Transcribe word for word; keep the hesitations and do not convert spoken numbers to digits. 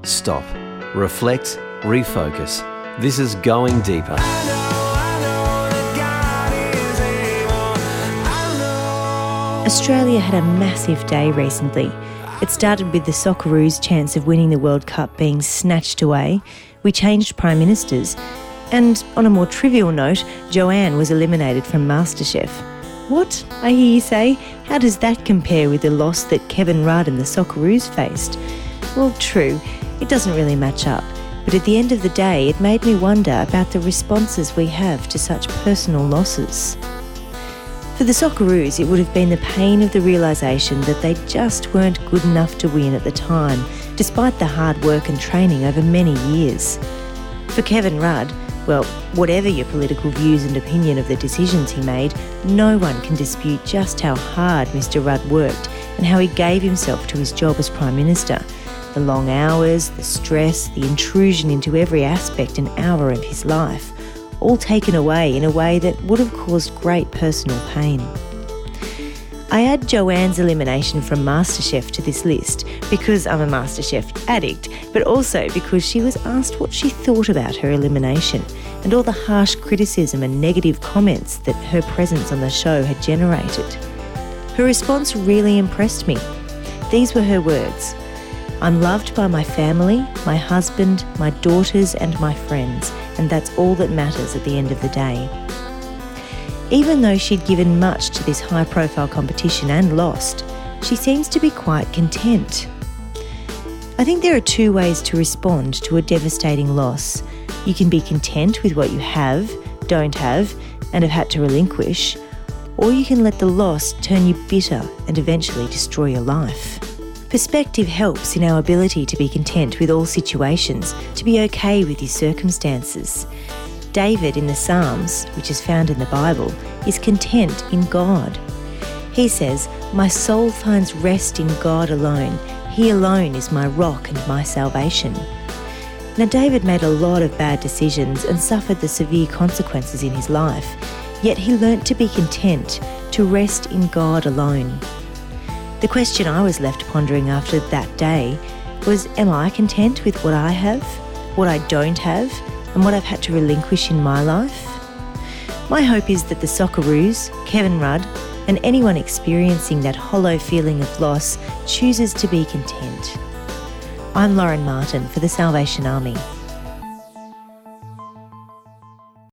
Stop. Reflect. Refocus. This is Going Deeper. Australia had a massive day recently. It started with the Socceroos' chance of winning the World Cup being snatched away. We changed Prime Ministers. And on a more trivial note, Joanne was eliminated from MasterChef. What, I hear you say? How does that compare with the loss that Kevin Rudd and the Socceroos faced? Well, true, it doesn't really match up. But at the end of the day, it made me wonder about the responses we have to such personal losses. For the Socceroos, it would have been the pain of the realisation that they just weren't good enough to win at the time, despite the hard work and training over many years. For Kevin Rudd, well, whatever your political views and opinion of the decisions he made, no one can dispute just how hard Mister Rudd worked and how he gave himself to his job as Prime Minister. The long hours, the stress, the intrusion into every aspect and hour of his life, all taken away in a way that would have caused great personal pain. I add Joanne's elimination from MasterChef to this list because I'm a MasterChef addict, but also because she was asked what she thought about her elimination and all the harsh criticism and negative comments that her presence on the show had generated. Her response really impressed me. These were her words: "I'm loved by my family, my husband, my daughters and my friends, and that's all that matters at the end of the day." Even though she'd given much to this high-profile competition and lost, she seems to be quite content. I think there are two ways to respond to a devastating loss. You can be content with what you have, don't have, and have had to relinquish, or you can let the loss turn you bitter and eventually destroy your life. Perspective helps in our ability to be content with all situations, to be okay with your circumstances. David in the Psalms, which is found in the Bible, is content in God. He says, "My soul finds rest in God alone. He alone is my rock and my salvation." Now, David made a lot of bad decisions and suffered the severe consequences in his life, yet he learnt to be content, to rest in God alone. The question I was left pondering after that day was, am I content with what I have, what I don't have, and what I've had to relinquish in my life? My hope is that the Socceroos, Kevin Rudd, and anyone experiencing that hollow feeling of loss chooses to be content. I'm Lauren Martin for the Salvation Army.